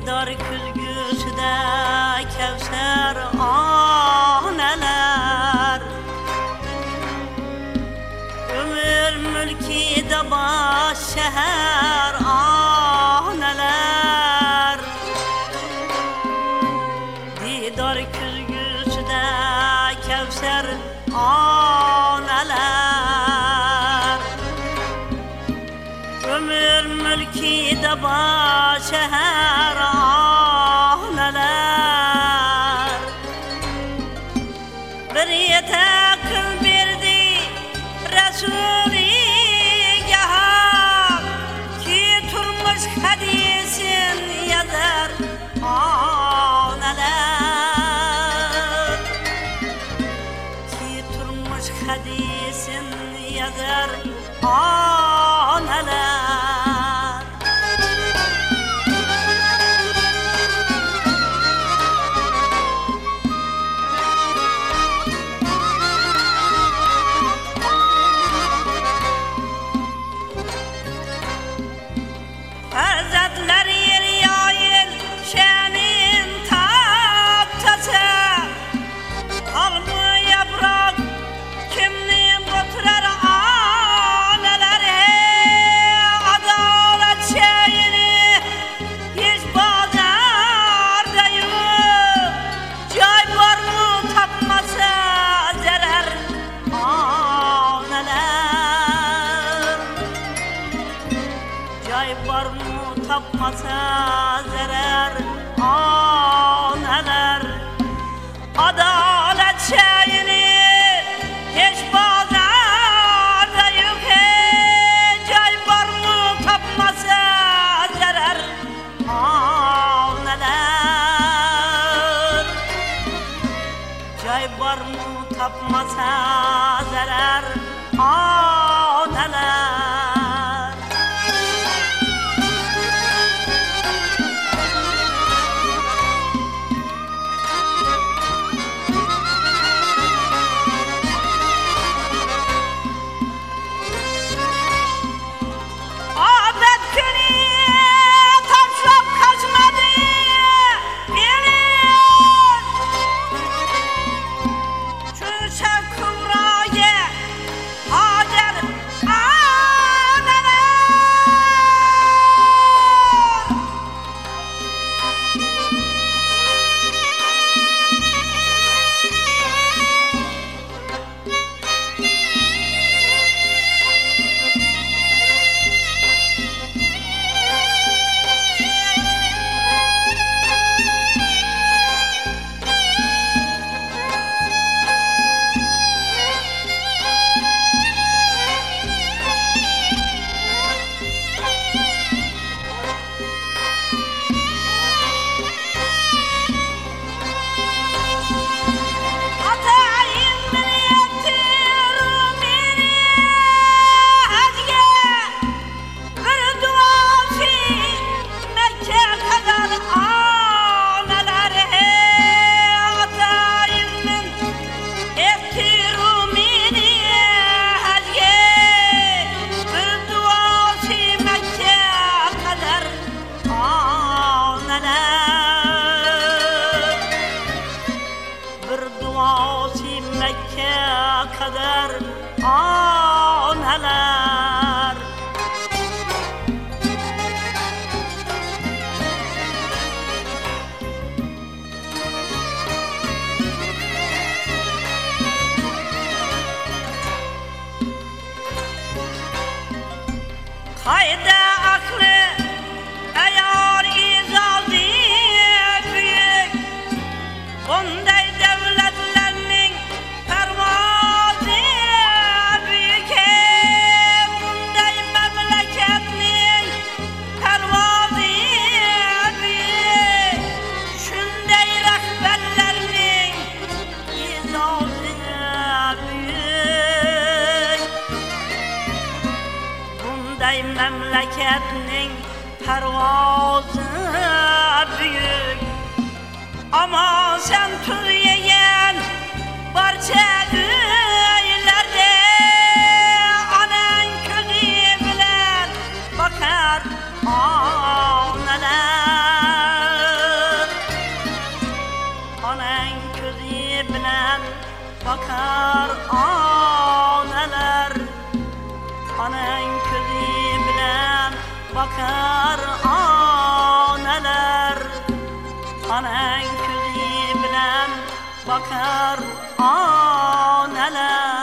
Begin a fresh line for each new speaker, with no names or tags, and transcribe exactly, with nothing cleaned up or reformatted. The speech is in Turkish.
Didar külgüsüde Kevser aneler, ömür mülki de baş şehir aneler. Didar külgüsüde Kevser aneler, ömür mülki de baş şehir aneler. Bir yetekil berdi Resulü gahar, ki turmuş hadisin yazar aneler, ki turmuş hadisin yazar aneler. Hazretler yer yayın şenin taptası, kalbı yaprak kimliğin götürer aneler. Adalet şeyini hiç pazarda yok, cay var mı tapmasa zarar aneler. Cay var mı tapmasa zarar aneler. Adalet şeyini hiç pazarda yok, cay var mı tapmasa zarar aneler. Cay var mı tapmasa zarar aneler. Mekke kadar aneler. Hayda aklı eğer izaldı büyük, onday devletlerinin pervazı büyük, bunday memleketinin pervazı büyük, şunday rehberlerinin izaldı büyük, bunday memleketinin pervazı büyük. Ama sen tuz yiyen barça öylerde anan közü bilen bakar analar. bakar onalar, onang ko'zi bilan bakar onalar.